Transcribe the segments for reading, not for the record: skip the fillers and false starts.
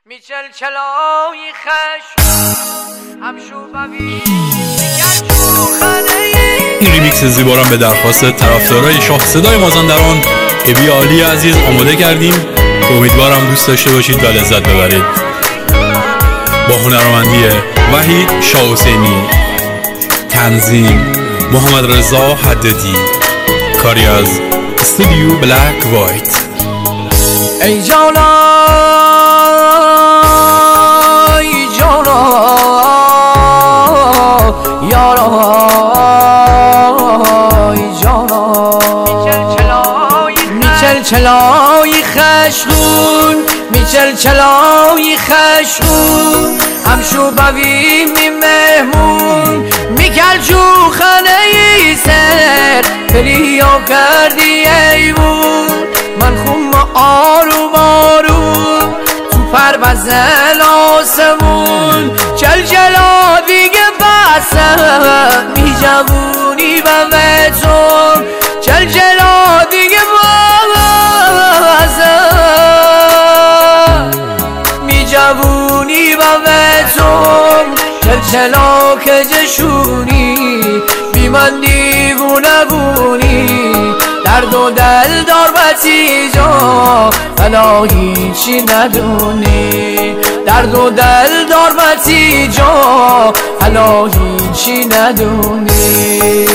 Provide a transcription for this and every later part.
میچل چلای خشم همشو ببین میگن چوخنه. این ریمیکس زیبارم به درخواست طرفدارای شاه صدای مازندران ابی علی عزیز آماده کردیم که امیدوارم دوست داشته باشید و لذت ببرید. با هنرمندی وحید شاه حسینی، تنظیم محمد رضا حددی، کاری از استودیو بلک وایت. ای جانا ای جانا یارا ای جانا میچل چلای خشخون میچل چلای خشخون همشو بویم می مهمون میکل جو خانه ای سر پریا کردی ایمون من خون آروم آروم تو پروزن آسمون چل چلا دیگه بسم می جوونی و متون چل چلا دیگه بسم می جوونی و متون چل چلا که جشونی بی من دیوونه بونی درد و دل دار بسی جا حالا هیچی ندونی درد و دل دار بسی جا حالا هیچی ندونی.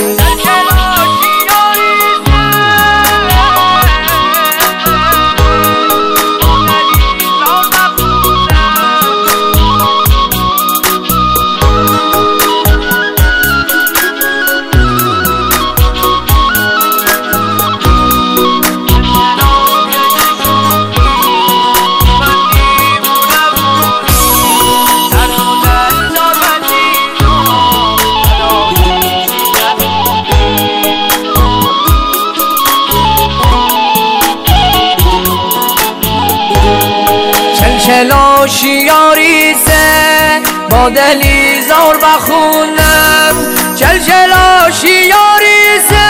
چلا شیاریزه با دلی زار بخونم چل چلا شیاریزه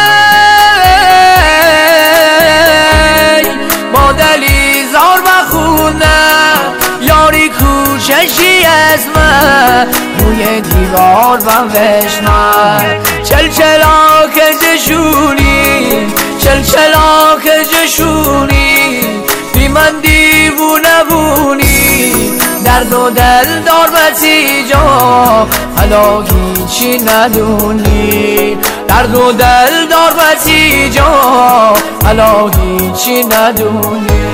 با دلی زار بخونم یاری کوششی از من روی دیوار بنوشتم چل چلا که جشونی چل چلا که جشونی بی من دیوونه بونی درد و دل دار بسی جا حالا هیچی ندونی درد و دل دار بسی جا حالا هیچی ندونی.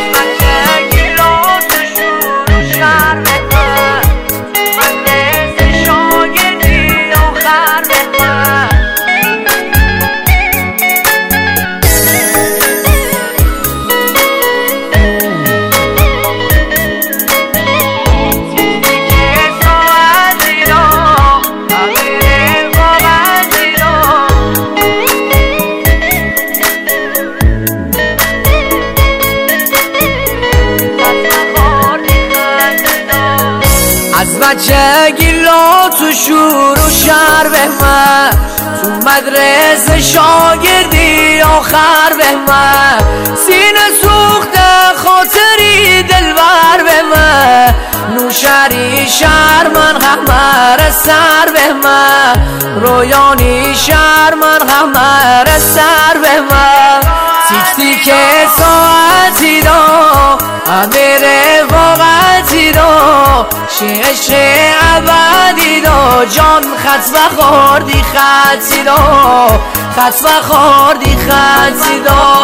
از بچگی لا تو شور و شر به من تو مدرسه شاگردی آخر به من سینه سوخته خاطری دلبر به من نوشری شهر من همه سر به من رویانی شهر من همه سر به من تیک تیک ساعتی دا امیر وقتی دا عشق ابدی دا جان خط بخوردی خطی دا خط بخوردی خطی دا.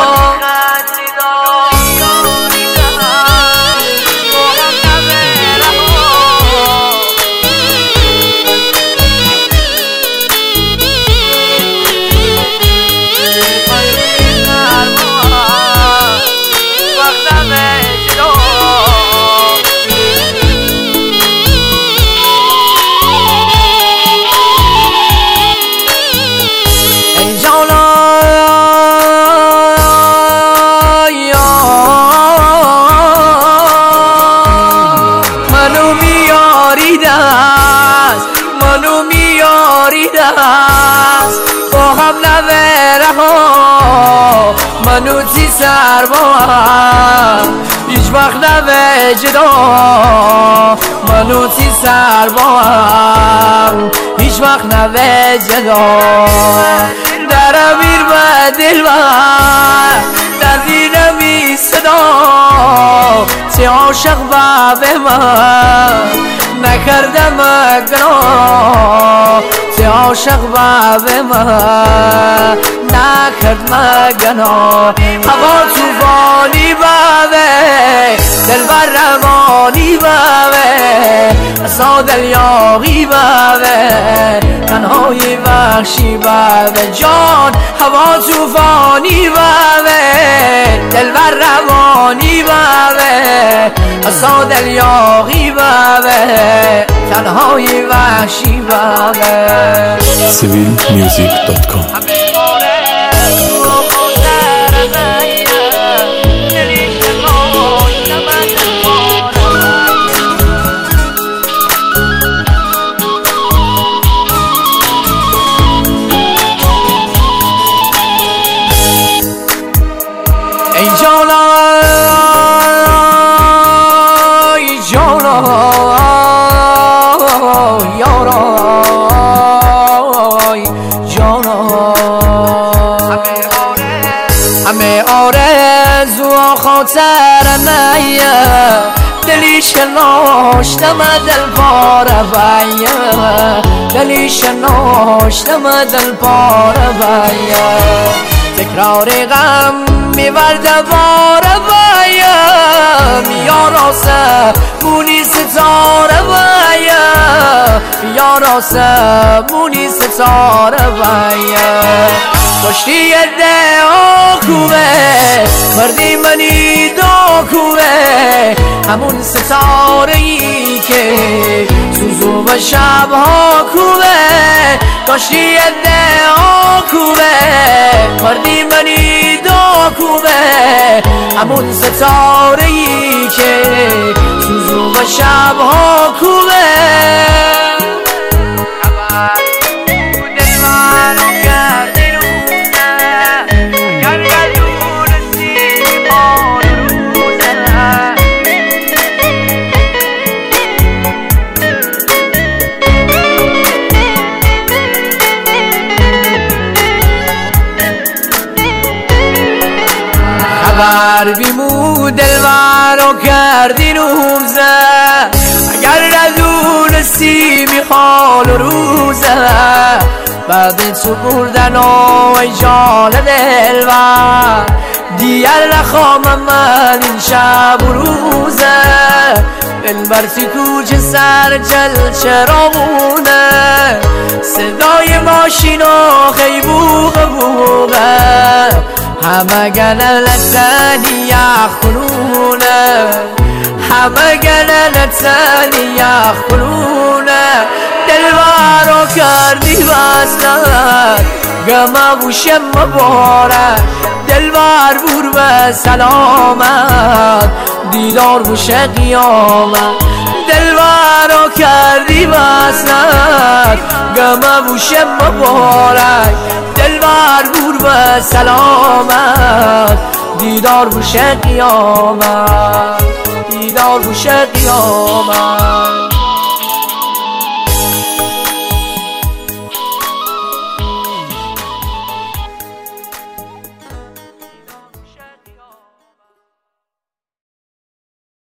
منو میاری دست با هم نبره ها منو تی سر با هم هیچ وقت نوه جدا منو تی سر با هم هیچ وقت نوه جدا در امیر و دل و نبینمی صدا تی عاشق و به من نکردم گناه تی عاشق و به من نکرد مگناه هوا توفانی بوه دل بر روانی بوه اصلا دل یاغی بوه تنهای وحشی بوه جان هوا توفانی بوه دل بر روانی بوه اصلا دل یاغی بوه تنهای وحشی بوه civilmusic.com ای جانا ای جانا یارا جانا همه آرزو و خاطر میه دلی شناشتم دل پاره بایه دلی شناشتم دل پاره بایه تکرار غم میورده باره بایم یاراسه مونی ستاره بایم یاراسه مونی ستاره بایم داشتی ده آکوه مردی منی داکوه همون ستاره ای که سوزو و شبها کوه داشتی ده آکوه مردی منی داکوه همون ستاره ای که سوزو و شبها کوه خبر بیمو دلوار رو کردی روزه اگر ندونستی میخوال روزه بعد تو بردن ای جان دلوار دیگر نخوام من این شب و روزه دلبر تو کوچه سر جل چراغونه صدای ماشین و خیبوغ بوغه همه گلالتانی یخونونه همه گلالتانی یخونونه دلوارو کردی وصلت گمه بوشم مبارک دلوار بور به سلامت دیدار بوشه قیامت دلوارو کردی وصلت گمه بوشه مبارک دلوار بور به سلامت دیدار بوشه قیامت دیدار بوشه قیامت